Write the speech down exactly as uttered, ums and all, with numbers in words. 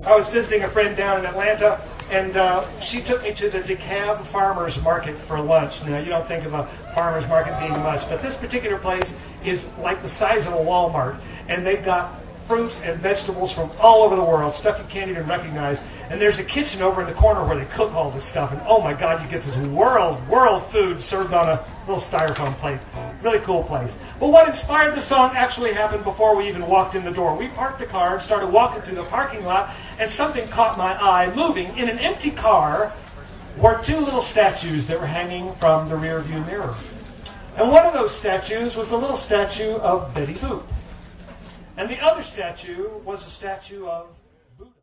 I was visiting a friend down in Atlanta, and uh, she took me to the DeKalb Farmers Market for lunch. Now, you don't think of a farmers market being much, but this particular place is like the size of a Walmart, and they've got fruits and vegetables from all over the world, stuff you can't even recognize. And there's a kitchen over in the corner where they cook all this stuff, and oh my God, you get this world, world food served on a little styrofoam plate. Really cool place. But what inspired the song actually happened before we even walked in the door. We parked the car and started walking through the parking lot, and something caught my eye. Moving in an empty car were two little statues that were hanging from the rear view mirror. And one of those statues was a little statue of Betty Boop. And the other statue was a statue of